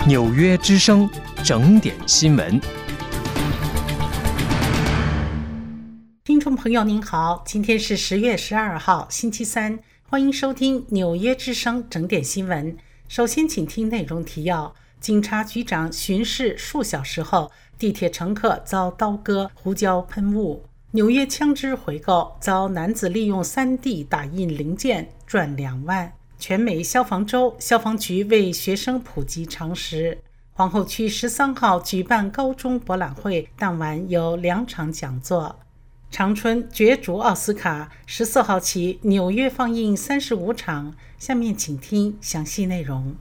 纽约之声整点新闻。 听众朋友您好，今天是10月12号星期三，欢迎收听纽约之声整点新闻。首先请听内容提要。警察局长巡视数小时后，地铁乘客遭刀割、胡椒喷雾。纽约枪支回购遭男子利用 3D 打印零件赚2万。全美消防周，消防局为学生普及常识。皇后区13号举办高中博览会，当晚有2场讲座。长春角逐奥斯卡，14号起纽约放映35场。下面请听详细内容。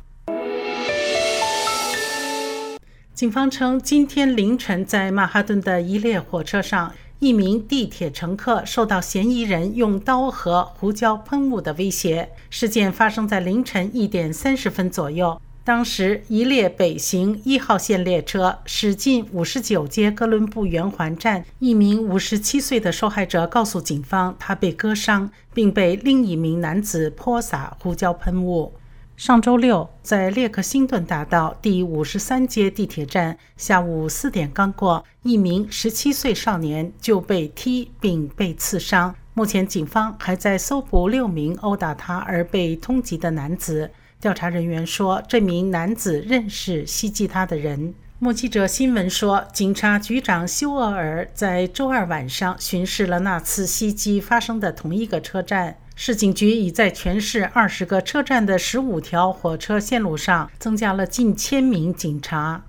警方称，今天凌晨在曼哈顿的一列火车上，一名地铁乘客受到嫌疑人用刀和胡椒喷雾的威胁。事件发生在凌晨1点30分左右。当时，一列北行1号线列车驶进59街哥伦布圆环站，一名57岁的受害者告诉警方，他被割伤，并被另一名男子泼洒胡椒喷雾。上周六，在列克星顿大道第53街地铁站，下午4点刚过，一名17岁少年就被踢并被刺伤。目前警方还在搜捕6名殴打他而被通缉的男子。调查人员说，这名男子认识袭击他的人。目击者新闻说，警察局长休厄尔在周二晚上巡视了那次袭击发生的同一个车站。市警局已在全市20个车站的15条火车线路上增加了近1000名警察。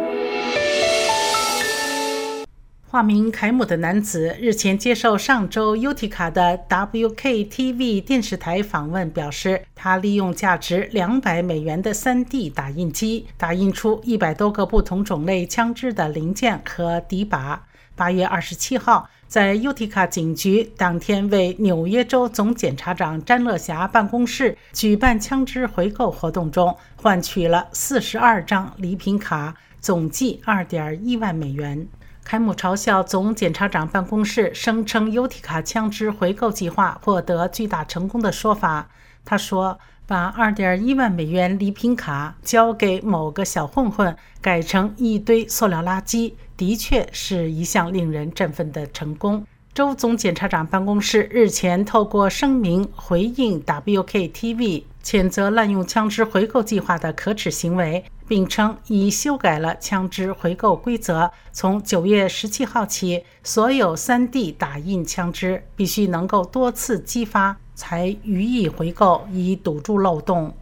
化名凯姆的男子日前接受上周尤提卡的 WKTV 电视台访问，表示他利用价值$200的 3D 打印机打印出100多个不同种类枪支的零件和底靶。8月27号，在尤提卡警局当天为纽约州总检察长詹乐霞办公室举办枪支回购活动中，换取了42张礼品卡，总计$2.1万。凯姆嘲笑总检察长办公室声称尤提卡枪支回购计划获得巨大成功的说法。他说，把$2.1万礼品卡交给某个小混混，改成一堆塑料垃圾，的确是一项令人振奋的成功。州总检察长办公室日前透过声明回应 WKTV 谴责滥用枪支回购计划的可耻行为，并称已修改了枪支回购规则，从9月17号起，所有 3D 打印枪支必须能够多次激发才予以回购，以堵住漏洞。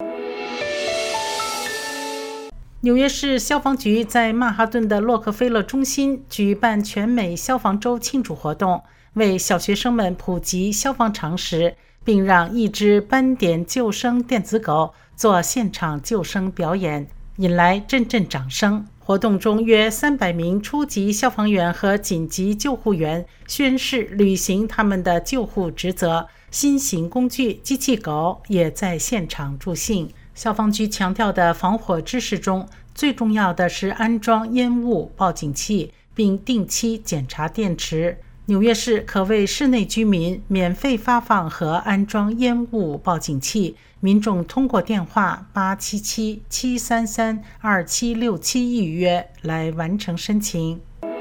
纽约市消防局在曼哈顿的洛克菲勒中心举办全美消防周庆祝活动，为小学生们普及消防常识，并让一只斑点救生电子狗做现场救生表演，引来阵阵掌声。活动中，约300名初级消防员和紧急救护员宣誓履行他们的救护职责。新型工具机器狗也在现场助兴。消防局强调的防火知识中，最重要的是安装烟雾报警器，并定期检查电池。纽约市可为室内居民免费发放和安装烟雾报警器，民众通过电话877-733-2767预约来完成申请。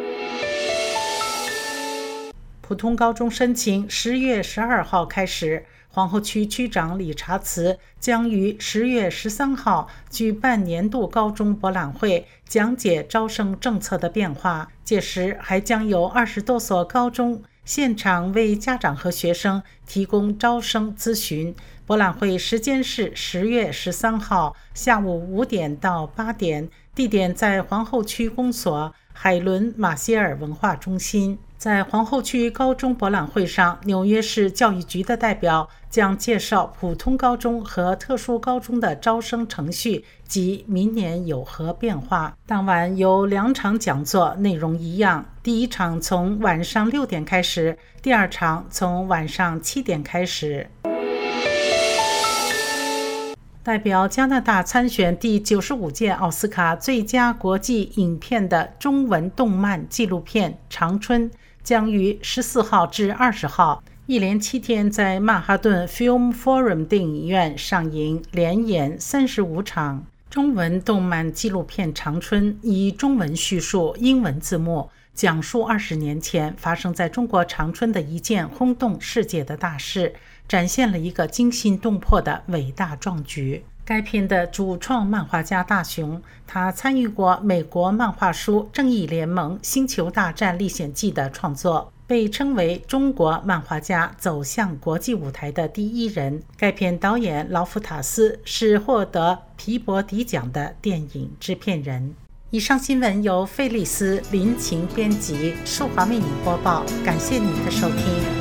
普通高中申请10月12号开始。皇后区区长理查茨将于10月13号举办年度高中博览会，讲解招生政策的变化。届时还将有20多所高中现场为家长和学生提供招生咨询。博览会时间是10月13号下午5点到8点，地点在皇后区公所海伦马歇尔文化中心。在皇后区高中博览会上，纽约市教育局的代表将介绍普通高中和特殊高中的招生程序及明年有何变化。当晚有2场讲座，内容一样。第一场从晚上6点开始，第二场从晚上7点开始。代表加拿大参选第95届奥斯卡最佳国际影片的中文动漫纪录片《长春》将于14号至20号一连7天在曼哈顿 Film Forum 电影院上映，连演35场。 中文动漫纪录片《长春》以中文叙述、英文字幕，讲述20年前发生在中国长春的一件轰动世界的大事，展现了一个惊心动魄的伟大壮举。该片的主创漫画家大雄，他参与过美国漫画书《正义联盟：星球大战历险记》的创作，被称为中国漫画家走向国际舞台的第一人。该片导演劳夫塔斯是获得皮博迪奖的电影制片人。以上新闻由费利斯·林琴编辑，舒华为您播报，感谢您的收听。